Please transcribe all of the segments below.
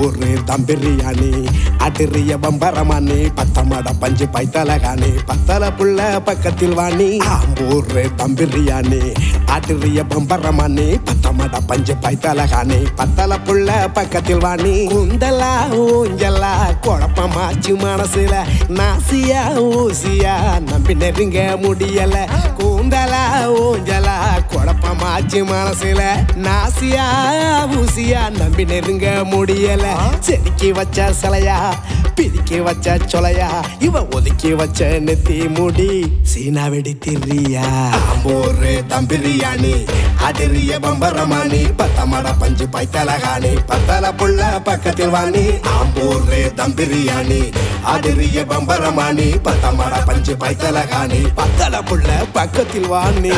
ஆம்பூர் தம் பிரியாணி அடிரிய பம்பரமானி பத்தமட பஞ்சு பைத்தலகானி பத்தல புள்ள பக்கத்தில் வாணி ஆம்பூர் தம் பிரியாணி அடிரிய பம்பரமானி பத்தமட பஞ்சு பைத்தலகானி பத்தல புள்ள பக்கத்தில் வாணி குந்தலா ஊஞ்சலா குழப்பமாச்சு மனசுல நாசியா ஊசியா நம்பி நெருங்க முடியல கூந்தலா ஊஞ்சலா குழப்பமாச்சு மனசுல நாசியா ஊசியா நம்பி நெருங்க முடியல செதுக்கி வச்ச சிலையா பிரிக்கி வச்ச சொலையா இவ ஒதுக்கி வச்ச நெத்தி முடி சீனா வெடி திரியா ஆம்பூர் தம் பிரியாணி அடிரிய பம்பரமானி பத்தமட பஞ்சு பைத்தலகானி பத்தல புள்ள பக்கத்தில் வாணி ஆம்பூர் தம் பிரியாணி அடிரிய பம்பரமானி பத்தமட பஞ்சு பைத்தலகானி பத்தல புள்ள பக்கத்தில் வாணி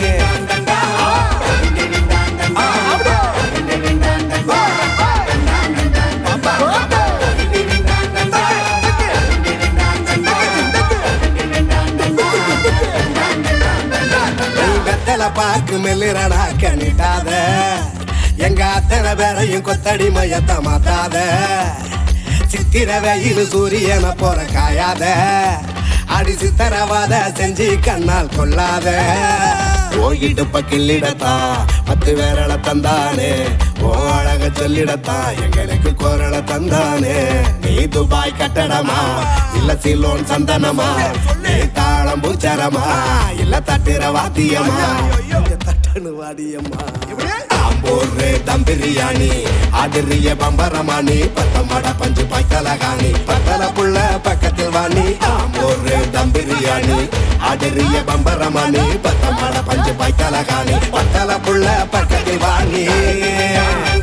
பாக்கு மெல்லிரடா கணிட்டாத எங்க அத்தனை பேரையும் கொத்தடி மையத்த மாத்தாத சித்திர வெயில் சூரியனை போற காயாத அடி சித்தரவாத செஞ்சு கண்ணால் கொள்ளாத ஓயிடுப்ப கிள்ளிடத்தான் 10 விரல தந்தானே ஓ அழக சொல்லிடத்தான் எங்களுக்கு குரல தந்தானே நீ துபாய் கட்டடமா இல்ல சிலோன் சந்தனமா நீ தாளம் பூச்சரமா இல்ல தட்டுற வாத்தியமா தட்டனு வாடியம்மா ஆம்பூர் தம் பிரியாணி அடிரிய பம்பரமானி பத்தமட பஞ்சு பைத்தலகானி பத்தல புள்ள பக்கத்தில் வாணி ஆம்பூர் தம் பிரியாணி அடிரிய பம்பரமானி பத்தமட பஞ்சு பைத்தலகானி பத்தல புள்ள பக்கத்தில் வாணி